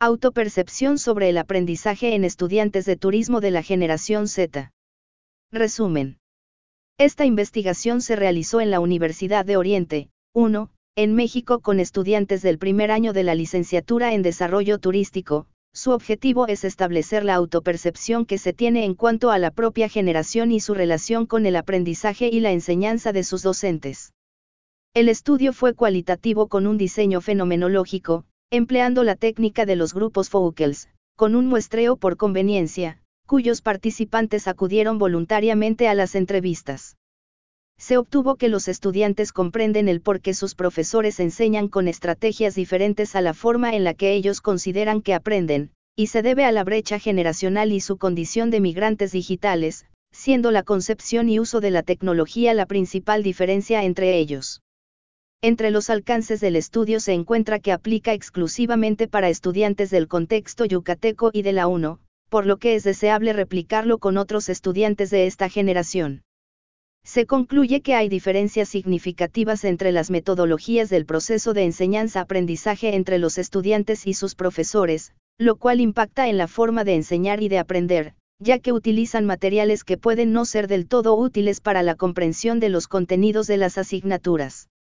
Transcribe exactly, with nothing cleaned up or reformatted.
Autopercepción sobre el aprendizaje en estudiantes de turismo de la generación Z. Resumen. Esta investigación se realizó en la Universidad de Oriente, uno, en México con estudiantes del primer año de la licenciatura en Desarrollo Turístico. Su objetivo es establecer la autopercepción que se tiene en cuanto a la propia generación y su relación con el aprendizaje y la enseñanza de sus docentes. El estudio fue cualitativo con un diseño fenomenológico, empleando la técnica de los grupos Foucault, con un muestreo por conveniencia, cuyos participantes acudieron voluntariamente a las entrevistas. Se obtuvo que los estudiantes comprenden el por qué sus profesores enseñan con estrategias diferentes a la forma en la que ellos consideran que aprenden, y se debe a la brecha generacional y su condición de migrantes digitales, siendo la concepción y uso de la tecnología la principal diferencia entre ellos. Entre los alcances del estudio se encuentra que aplica exclusivamente para estudiantes del contexto yucateco y de la UNO, por lo que es deseable replicarlo con otros estudiantes de esta generación. Se concluye que hay diferencias significativas entre las metodologías del proceso de enseñanza-aprendizaje entre los estudiantes y sus profesores, lo cual impacta en la forma de enseñar y de aprender, ya que utilizan materiales que pueden no ser del todo útiles para la comprensión de los contenidos de las asignaturas.